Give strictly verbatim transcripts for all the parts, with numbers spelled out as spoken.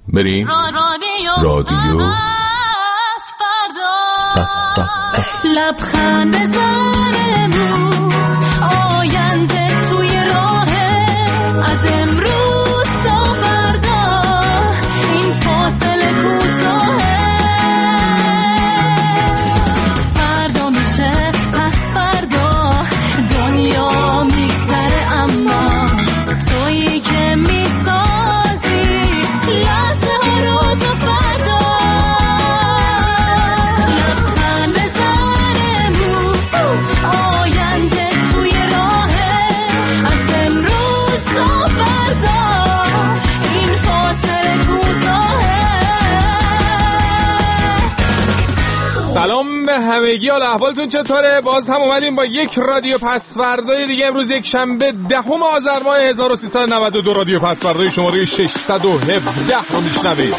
بریم رادیو لبخند بزن امروز، آینده توی راهه، از امروز تا فردا این فاصله کوتاهه. فردا میشه پس فردا، دنیا میگذره اما تویی که میسازی لحظه ها رو تا فردا. لبخند بزن امروز، آینده توی راهه، از امروز تا فردا این فاصله کوتاهه. سلام به همگی، حال احوالتون چطوره؟ باز هم اومدیم با یک رادیو پس فردای دیگه. امروز یک شنبه دهم آذر ماه هزار و سیصد و نود و دو. رادیو پس فردای شماره ششصد و هفده رو میشنوید.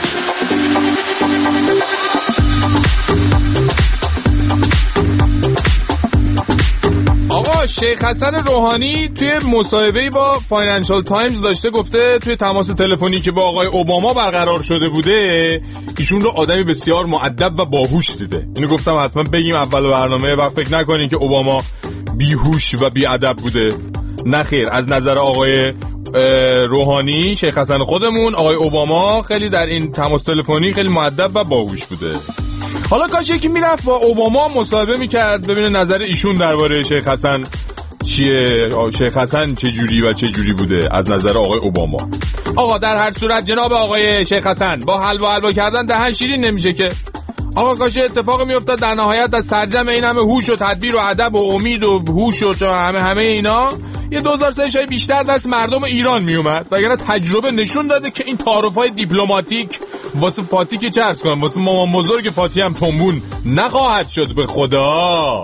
آقا شیخ حسن روحانی توی مصاحبه‌ای با فاینانشال تایمز داشته گفته توی تماس تلفنی که با آقای اوباما برقرار شده بوده ایشون رو آدمی بسیار مؤدب و باهوش دیده. اینو گفتم حتما بگیم اول برنامه، وقت فکر نکنین که اوباما بیهوش و بیادب بوده. نه خیر، از نظر آقای روحانی شیخ حسن خودمون آقای اوباما خیلی در این تماس تلفنی خیلی مؤدب و باهوش بوده. حالا کاش یکی میرفت با اوباما مصاحبه میکرد ببینه نظر ایشون درباره شیخ حسن چیه، شیخ حسن چه جوری و چه جوری بوده از نظر آقای اوباما. آقا در هر صورت جناب آقای شیخ حسن، با حلوا حلوا کردن دهن شیرین نمیشه که. آقا کاش اتفاق میافتاد در نهایت از سرجم این همه هوش و تدبیر و ادب و امید و هوش و همه همه اینا یه دوزار سه شای بیشتر دست مردم ایران میومد، وگرنه تجربه نشون داده که این تعارف‌های دیپلماتیک واسه فاتی که چرس کنم، واسه مامان بزرگ فاتی هم تنبون نخواهد شد به خدا.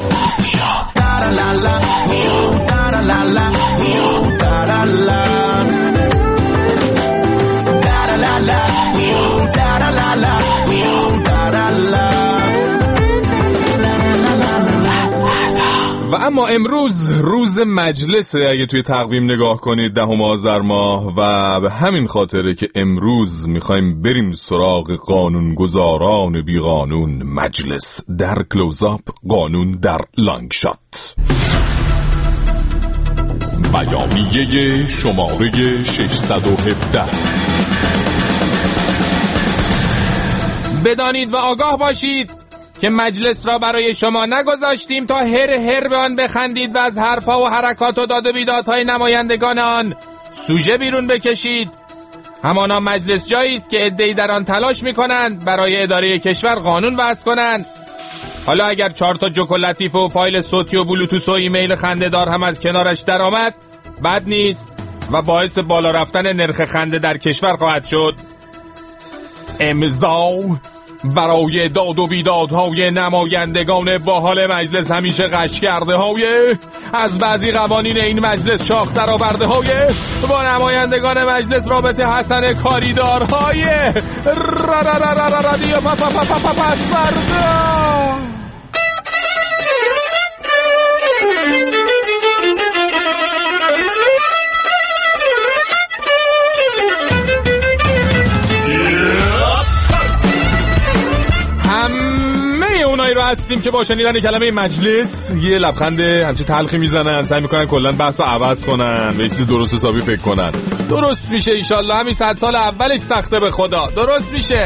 و اما امروز روز مجلسه اگه توی تقویم نگاه کنید، دهم آذر ماه، و به همین خاطره که امروز میخوایم بریم سراغ قانونگذاران بی قانون. مجلس در کلوزآپ، قانون در لانگ شات. بیانیه شماره ششصد و هفده. بدانید و آگاه باشید که مجلس را برای شما نگذاشتیم تا هر هر به آن بخندید و از حرفا و حرکات و داد و بیدادهای نمایندگان آن سوژه بیرون بکشید. همانا مجلس جایی است که عده‌ای در آن تلاش می‌کنند برای اداره کشور قانون وضع کنند. حالا اگر چهار تا جوک و لطیفه و فایل صوتی و بلوتوث و ایمیل خنده‌دار هم از کنارش درآمد بد نیست و باعث بالا رفتن نرخ خنده در کشور خواهد شد. امضا برای داد و بیدادهای نمایندگان باحال مجلس، همیشه قش کرده های از بعضی قوانین این مجلس شاخ در آورده های با نمایندگان مجلس رابطه حسن کاریدارهای رادیو پس فردا. همه اونایی رو هستیم که با شنیدن کلمه مجلس یه لبخند همچه تلخی میزنن، سعی میکنن کلن بحث رو عوض کنن و یه چیز درست حسابی فکر کنن. درست میشه ایشالله، همین صد سال اولش سخته به خدا درست میشه.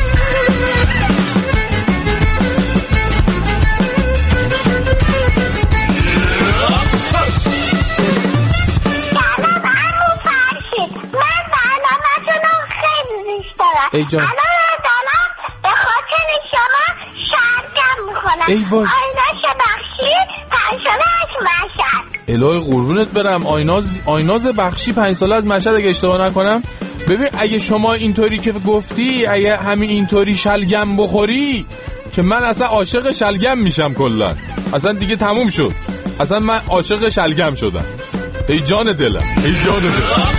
ای جان ای وای آیناز بخشی پنج ساله از مشهد. الهی قربونت برم، آیناز آیناز بخشی پنج ساله از مشهد اگه اشتباه نکنم. ببین اگه شما اینطوری که گفتی، اگه همین اینطوری شلگم بخوری که من اصلا عاشق شلگم میشم کلا، اصلا دیگه تموم شد، اصلا من عاشق شلگم شدم. ای جان دلم، ای جان دلم.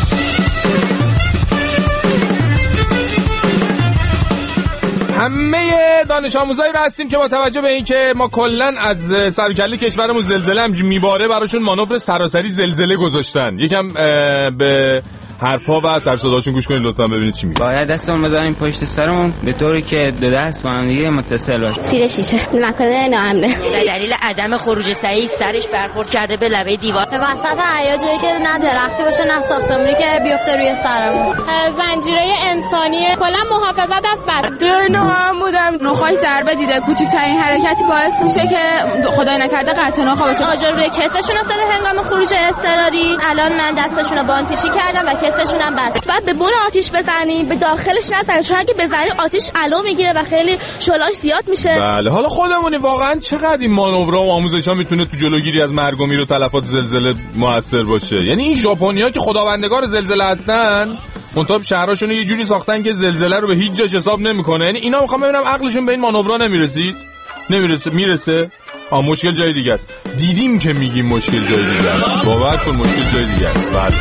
همه دانش آموزایی رو هستیم که با توجه به این که ما کلن از سر و کله کشورمون زلزله هم میباره، براشون مانور سراسری زلزله گذاشتن. یکم به حرفا و سر صداشون گوش کنید لطفا ببینید چی میگه. باید دستمون بذاریم پشت سرمون به طوری که دو دست با هم دیگه متصل باشه. تیر شیشه مکان ناامنه. به دلیل عدم خروج صحیح سرش برخورد کرده به لبه دیوار. به وسط حیا جایی که نه درختی باشه نه ساختمونی که بیفته روی سرمون. زنجیره انسانی کلا محافظت از بد. تو ناام بودم. نخاش ضربه دیده. کوچکترین حرکتی باعث میشه که خدای نکرده قطع نخا بشه. آجر روی کتفشون افتاده هنگام خروج اضطراری. الان من دستشون رو باندپیچی کردم و کتفشون هم بست. بعد به بون آتیش بزنیم، به داخلش نزنیم، چون اگه بزنیم آتیش علو میگیره و خیلی شعله‌اش زیاد میشه. بله حالا خودمونی واقعا چقدر این مانورها و آموزش‌ها میتونه تو جلوگیری از مرگ و میر و تلفات زلزله موثر باشه. یعنی این ژاپنی‌ها که خداوندگار زلزله هستن، منتها شهراشون یه جوری ساختن که زلزله رو به هیچ جاش حساب نمیکنه. یعنی اینا میخوام ببینم عقلشون به این مانورها نمیرسید؟ نمیرسه میرسه؟ آ مشکل جای دیگه است. دیدیم که میگیم مشکل جای دیگه است. باور کن مشکل جای دیگه است. بله.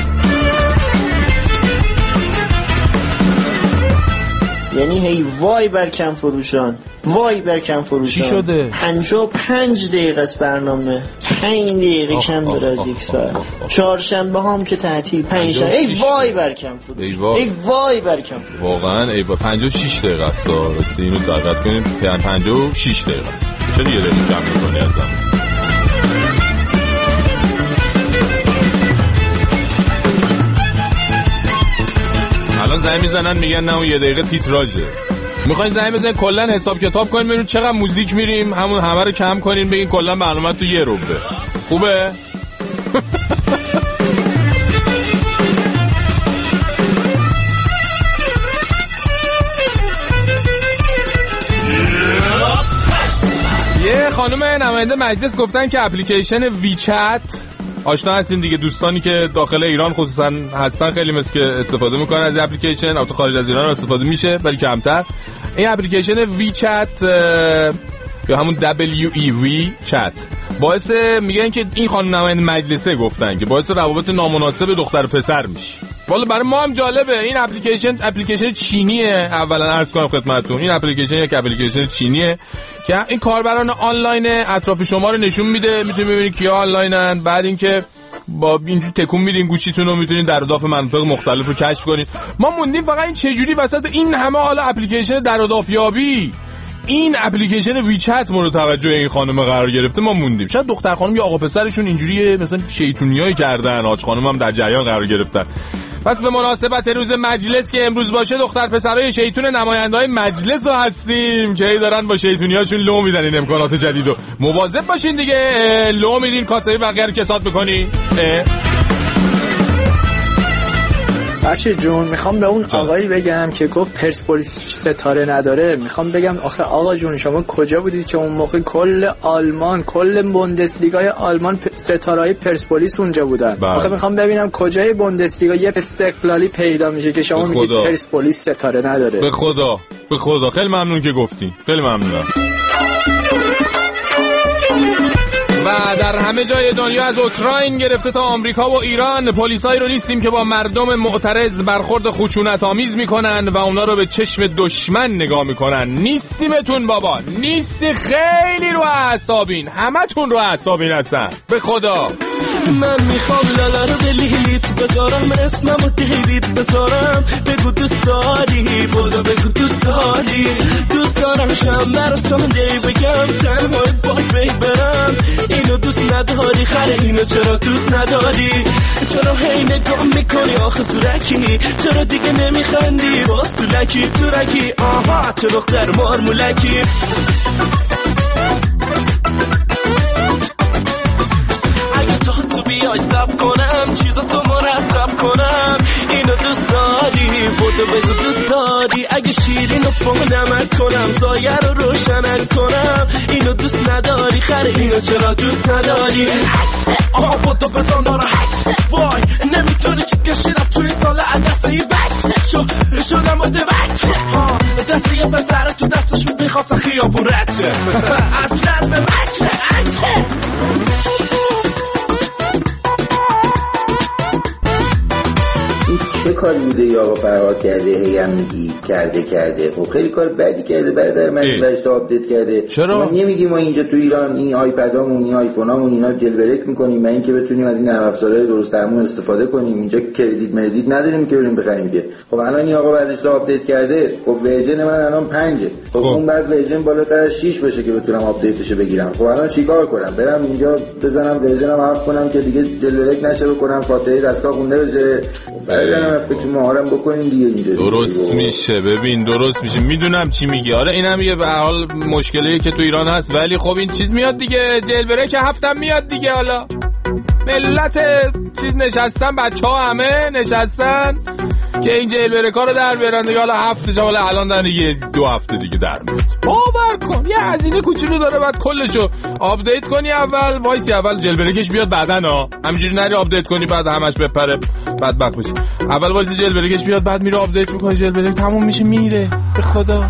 یعنی هی وای بر کم فروشان، وای بر کم فروشان. چی شده؟ پنجاه و پنج دقیقه است برنامه، پنج دقیقه آخ کم داره از یک ساعت. چهارشنبه هم که تعطیل، پنجشنبه ای وای بر کم فروش، ای وای, ای وای بر کم فروش. واقعا ای وای. پنجاه و شش دقیقه است. راستی اینو دقت کنید، پنجاه و شش دقیقه است. چرا یه دقیقه کم می‌کنی ازم؟ الان زنگ میزنن میگن نه اون یه دقیقه تیتراژه. میخواین زنگ بزنین کلا حساب کتاب کنین ببینید چقدر موزیک میریم، همون همه رو کم کنین بگین کلا برنامه تو یه روبه. خوبه؟ یه خانم نماینده مجلس گفتن که اپلیکیشن ویچت، آشنا هستین دیگه، دوستانی که داخل ایران خصوصا هستن خیلی مثل که استفاده میکنن از اپلیکیشن، البته خارج از ایران استفاده میشه ولی کمتر. این اپلیکیشن ویچت یا همون دبلیو ای وی چت باعث میگن که این خانم نماینده مجلسه گفتن که باعث روابط نامناسب دختر پسر میشه. والا برای ما هم جالبه. این اپلیکیشن اپلیکیشن چینیه. اولا عرض کنم خدمتتون این اپلیکیشن یک اپلیکیشن چینیه که این کاربران آنلاین اطراف شما رو نشون میده، میتونید ببینید کیا آنلاینن. بعد اینکه با اینجوری تکون میدین گوشیتون رو میتونید در اضافه مناطق مختلف رو کشف کنید. ما موندیم فقط این چه جوری وسط این همه حالا اپلیکیشن در اضافیابی این اپلیکیشن ویچت مورد توجه این خانم قرار گرفته. ما موندیم. شاید دختر خانم یا آقا پسرشون اینجوریه مثلا شیطونیایی کردن، آج خانم هم در جریان قرار گرفتن. پس به مناسبت روز مجلس که امروز باشه دختر پسرای شیطون نماینده‌های مجلس رو هستیم که ای دارن با شیطونیاشون لو میدن این امکانات جدیدو. مواظب باشین دیگه، لو میدین کاسه بقیه رو کسات میکنی. بچه جون میخوام به اون آقایی بگم که گفت پرسپولیس ستاره نداره، میخوام بگم آخه آقا جون شما کجا بودید که اون موقع کل آلمان، کل بوندسلیگای آلمان ستاره‌های پرسپولیس اونجا بودن؟ بله. آخه میخوام ببینم کجای بوندسلیگا یه استقلالی پیدا میشه که شما میگید پرسپولیس ستاره نداره. به خدا به خدا خیلی ممنون که گفتین، خیلی ممنونم. و در همه جای دنیا از اوکراین گرفته تا آمریکا و ایران پلیسایی رو نیستیم که با مردم معترض برخورد خشونت آمیز میکنن و اونا رو به چشم دشمن نگاه میکنن. نیستیمتون بابا، نیستی، خیلی رو اعصابین، همتون رو اعصابین هستن به خدا. من میخوام لالا رو به لیلیت بذارم، اسمم رو دیلیت بذارم، بگو دوست داری بودو بگو دوست داری، دوست دارم شنبه رو ساندی بگم تنهای باید بی برم، اینو دوست نداری خره اینو چرا دوست نداری، چرا هی نگاه میکنی آخه سورکی، چرا دیگه نمیخندی باز تو لکی تو رکی، آها چه دختر مارمولکی. بیای سب کنم چیزاتو مرتب کنم، اینو دوست داری بودو بگو دوست داری، اگه شیرینو پا نمک کنم سایه رو روشنک کنم، اینو دوست نداری خره اینو چرا دوست نداری، آها بودو بزن داره وای نمیتونی چی کشیدم توی سال دسته ای بک شو شدم بوده بک دسته یه پسر تو دستش بود میخواست خیابون رچه اصلا به بچه اچه. چه کاری بوده یا آقا فرهاد کرده هی هم میگی کرده کرده خب خیلی کار بدی کرده برادر من بهش آپدیت کرده. چرا ما نمیگیم ما اینجا تو ایران این آیپدامون این آیفونامون اینا جلبرک میکنیم برای اینکه بتونیم از این نرم افزارهای درست درمون استفاده کنیم. اینجا کردیت مردید نداریم که بریم بخریم که. خب الان این آقا بعدش آپدیت کرده خب ورژن من الان پنجه خب, خب. اون بعد ورژن بالاتر از شش بشه که بتونم آپدیتش بگیرم. خب الان چیکار کنم؟ برم اینجا بزنم ورژنم حذف کنم که دیگه جلبرک نشه بکنم فاتحه دستگاه خونده بشه. برای فکر مهارم بکنیم دیگه اینجا درست میشه. ببین درست میشه میدونم چی میگی. آره اینم یه به حال مشکلیه که تو ایران هست ولی خب این چیز میاد دیگه جلبرک هفتم میاد دیگه. حالا ملت چیز نشستن بچه‌ها همه نشستن که این جلبرکا رو در بیارن دیگه. حالا هفتش حالا الان در یه دو هفته دیگه در میاد. باور کن یه هزینه کوچولو داره بعد کلشو آپدیت کنی اول وایسی اول جلبرکش بیاد بعدن ها همینجوری نری آپدیت کنی بعد همش بپره بدبخت بشی. اول وایسی جلبرکش بیاد بعد میره آپدیت میکنی جلبرک تموم میشه میره به خدا.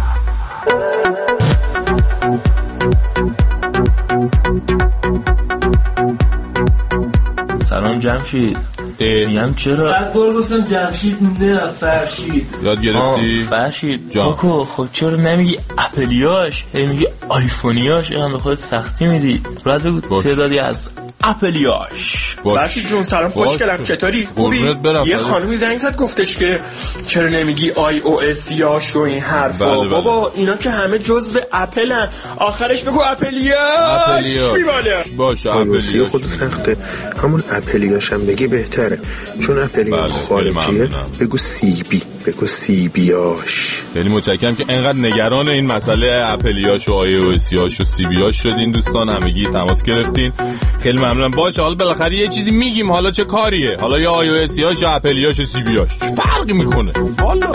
سلام جمشید. میگم چرا صد بار گفتم جمشید نه فرشید. یاد گرفتی؟ فرشید جاکو خب چرا نمیگی اپلیاش میگی آیفونیاش هم به خودت سختی میدی. راحت بگو تعدادی از اپلیاش. فرشید جون سلام خوشگلم چطوری خوبی؟ یه خانومی زنگ زد گفتش که چرا نمیگی آی او اس یاش و این حرفا. بله بله. بابا اینا که همه جزو اپلن آخرش بگو اپلیاش میواله. باشه اپلیاش خود سخته همون اپلیاش هم بگی بهتره چون اپلیاش خارجیه. بگو سی بی بگو سی بیاش. خیلی متشکرم که انقدر نگران این مسئله اپلیاش و آی او اس یاش و سی بیاش شدین دوستان همگی تماس گرفتین. خیلی ممنونم. باشه حالا بالاخره یه چیزی میگیم حالا چه کاریه حالا یا آی او اس یاش یا اپلیاش و سی بیاش چه فرقی میکنه حالا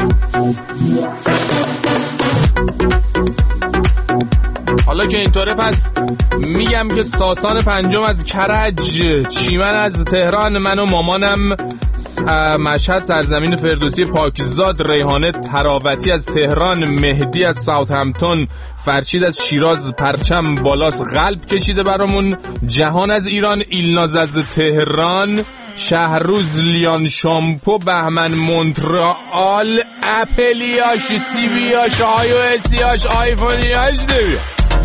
حالا که اینطوره پس میگم که ساسان پنجم از کرج، چیمن از تهران، من و مامانم مشهد سرزمین فردوسی پاکزاد، ریحانه تراوتی از تهران، مهدی از ساوثهمپتون، فرشید از شیراز پرچم بالاس قلب کشیده برامون، جهان از ایران، ایلناز از تهران، شهروز لیان شامپو، بهمن مونترال، اپلیاش سیویاش آی او اسیاش آیفونیاش دیویا.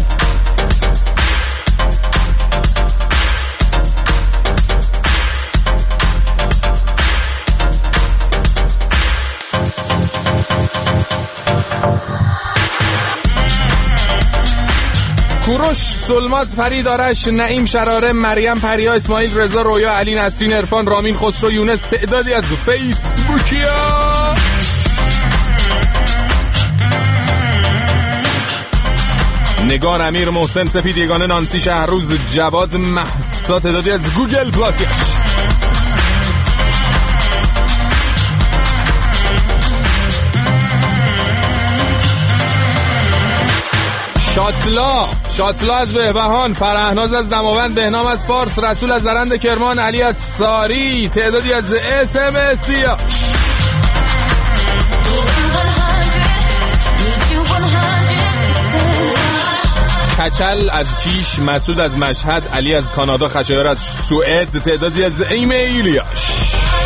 کوروش، سلماز، فرید آرش، نعیم شراره، مریم پریا، اسماعیل رضا، رویا، علی نسرین، عرفان، رامین خسرو، یونس، تعدادی از فیسبوکیا. نگار، امیر، محسن، سپید، یگانه، نانسی، شهروز، جواد، مهسا، تعدادی از گوگل پلاس. شاتلا شاتلا از بهبهان، فرهناز از دماوند، بهنام از فارس، رسول از زرند کرمان، علی از ساری، تعدادی از اس ام اس ها. کچل از کیش، مسعود از مشهد، علی از کانادا، خشایار از سوئد، تعدادی از ایمیلیاش.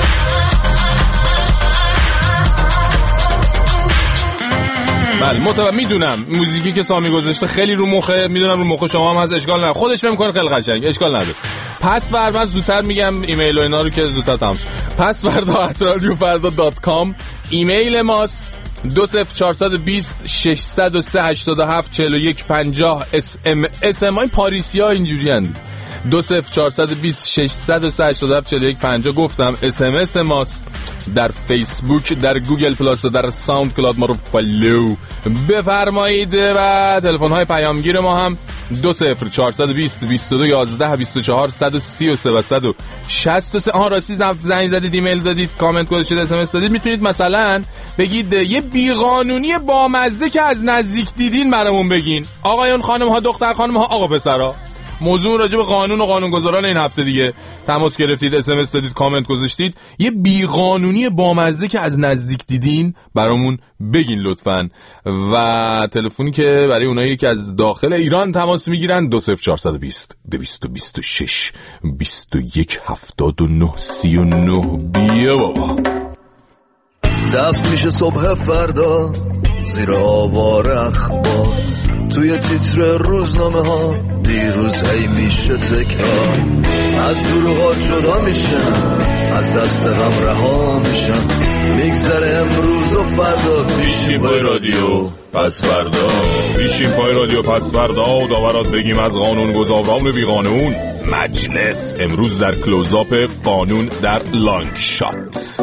بله متوجه میدونم موزیکی که سامی گذاشته خیلی رو مخه، میدونم رو مخه شما هم هست، اشکال نداره، خودش فهم کنه خیلی قشنگ، اشکال نداره. پس فردا زودتر میگم ایمیل و اینا رو که زودتر تمام شه. پس فردا ات رادیو فردا دات کام ایمیل ماست. دو صفر چهارصد و بیست ششصد و سه هشتاد و هفت چهل و یک پنجاه اس ام اس ام ای پاریسی ها اینجوری هستند. دو صفر چهارصد و بیست ششصد و سه هشتاد و هفت چهل و یک پنجاه گفتم اس ام اس ماست. در فیسبوک، در گوگل پلاس و در ساوند کلاد ما رو فالو بفرمایید و تلفن های پیامگیر ما هم دو صفر چهارصد و بیست بیست و دو یازده بیست و چهار صد و سی و سه و صد و شصت و سه. آها راستی زنگ زدید، ایمیل دادید، کامنت گذاشتید، اس ام اس دادید، میتونید مثلا بگید یه بیقانونی بامزه که از نزدیک دیدین برامون بگین. آقایون خانم ها، دختر خانم ها، آقا پسرا، موضوع راجع به قانون و قانونگذاران این هفته دیگه تماس گرفتید، اس ام اس دادید، کامنت گذاشتید، یه بیقانونی بامزه که از نزدیک دیدین برامون بگین لطفاً. و تلفنی که برای اونایی که از داخل ایران تماس میگیرن دو صفر چهارصد و بیست دویست و بیست و شش بیست و یک هفتاد و نه سی و نه. بیا بابا. ضبط میشه صبح فردا زیر آوار اخبار، توی تیتر روزنامه ها دیروز هی میشه تکرار، از دروغات جدا میشن، از دست غم رها میشن، میگذره امروز و فردا. پیشیم پای رادیو پس فردا، پیشیم پای رادیو پس فردا، داورات بگیم از قانون گذاران بی قانون. مجلس امروز در کلوزآپ قانون در لانگ شات.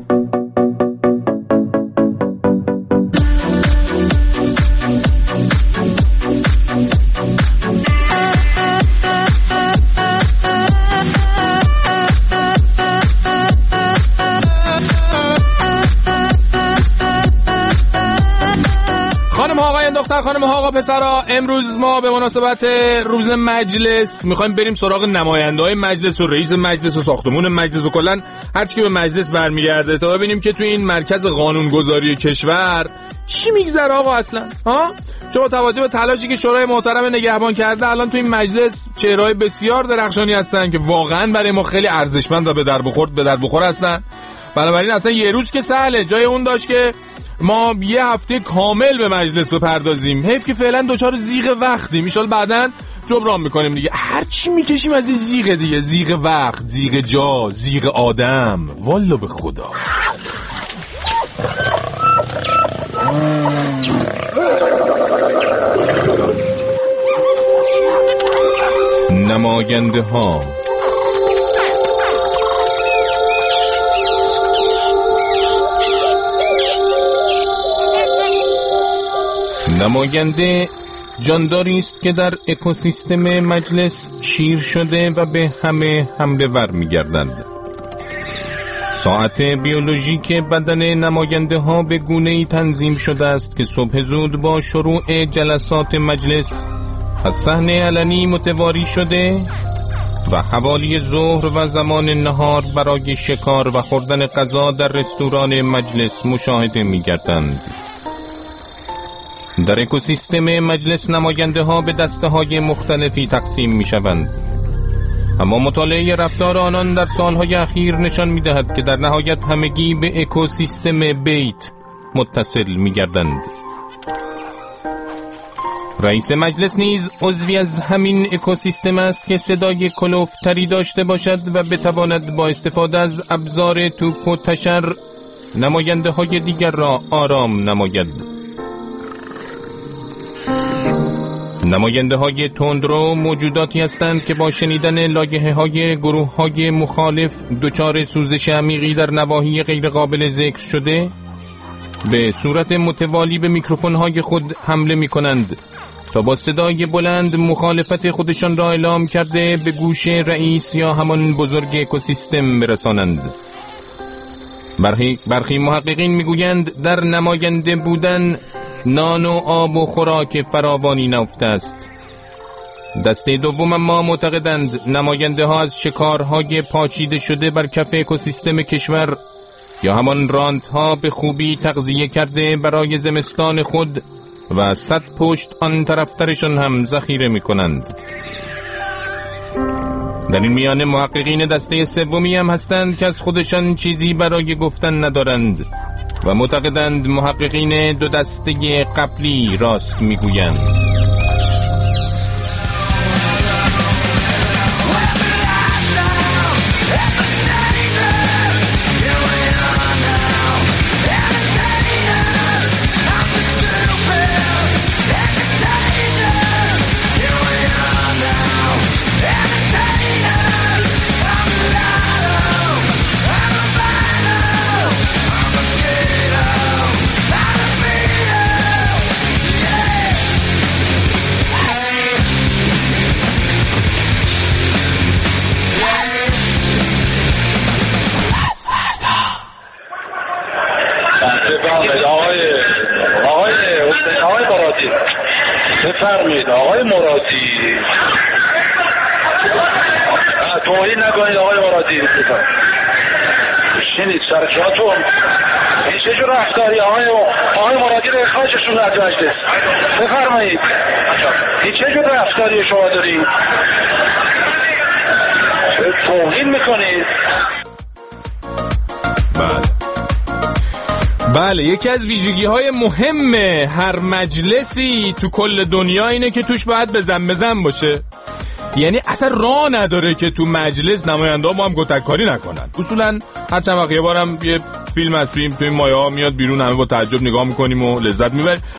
خانم ها آقا پسرا، امروز ما به مناسبت روز مجلس میخوایم بریم سراغ نماینده های مجلس و رئیس مجلس و ساختمون مجلس و کلن هر چی که به مجلس برمیگرده تا ببینیم که توی این مرکز قانونگذاری کشور چی میگذره آقا اصلا ها. چون با توجه به تلاشی که شورای محترم نگهبان کرده، الان توی این مجلس چهره‌های بسیار درخشانی هستن که واقعا برای ما خیلی ارزشمند و به در بخور به در بخور هستن. بنابراین اصلا یه روز که سهله، جای اون داشت که ما یه هفته کامل به مجلس بپردازیم. حیف که فعلا دوچار زیغ وقتیم، ان شاءالله بعداً جبران میکنیم دیگه. هر چی میکشیم از این زیغ دیگه، زیغ وقت، زیغ جا، زیغ آدم. والله به خدا. نماینده ها نماینده جانداری است که در اکوسیستم مجلس شیر شده و به همه حمله ور می‌گردند. ساعت بیولوژیک بدن نماینده ها به گونه‌ای تنظیم شده است که صبح زود با شروع جلسات مجلس از صحنه علنی متواری شده و حوالی ظهر و زمان نهار برای شکار و خوردن غذا در رستوران مجلس مشاهده می‌گردند. در اکوسیستم مجلس نماینده ها به دسته های مختلفی تقسیم می شوند، اما مطالعه رفتار آنان در سالهای اخیر نشان می دهد که در نهایت همگی به اکوسیستم بیت متصل می گردند. رئیس مجلس نیز عضوی از همین اکوسیستم است که صدای کلوفتری داشته باشد و بتواند با استفاده از ابزار توپ و تشر نماینده های دیگر را آرام نماید. نماینده های تندرو موجوداتی هستند که با شنیدن لایحه های گروه های مخالف دچار سوزش عمیقی در نواحی غیر قابل ذکر شده به صورت متوالی به میکروفون های خود حمله می کنند تا با صدای بلند مخالفت خودشان را اعلام کرده به گوش رئیس یا همان بزرگ اکوسیستم برسانند. برخی, برخی محققین میگویند در نماینده بودن نان و آب و خوراک فراوانی نهفته است. دسته دوم اما معتقدند نماینده ها از شکارهای پاچیده شده بر کف اکوسیستم کشور یا همان رانت ها به خوبی تغذیه کرده برای زمستان خود و صد پشت آن طرفترشان هم ذخیره می کنند. در این میان محققین دسته سومی هم هستند که از خودشان چیزی برای گفتن ندارند و معتقدند محققین دو دسته قبلی راست میگویند. بفرمایید آقای مرادی. توهین نکنید آقای مرادی. بشینید سر جاتون. این چه جور رفتاری آقای آقای مرادی رو اخراجشون از مجلس. بفرمایید. این چه جور رفتاری شما دارید؟ توهین میکنید. بله بله، یکی از ویژگی‌های مهم هر مجلسی تو کل دنیا اینه که توش باید بزن بزن باشه. یعنی اصلا راه نداره که تو مجلس نماینده‌ها با هم گتککاری نکنن. اصولا هر چند وقت یه بارم یه فیلم از فیلم توی مایه‌ها میاد بیرون، همه با تعجب نگاه میکنیم و لذت میبریم.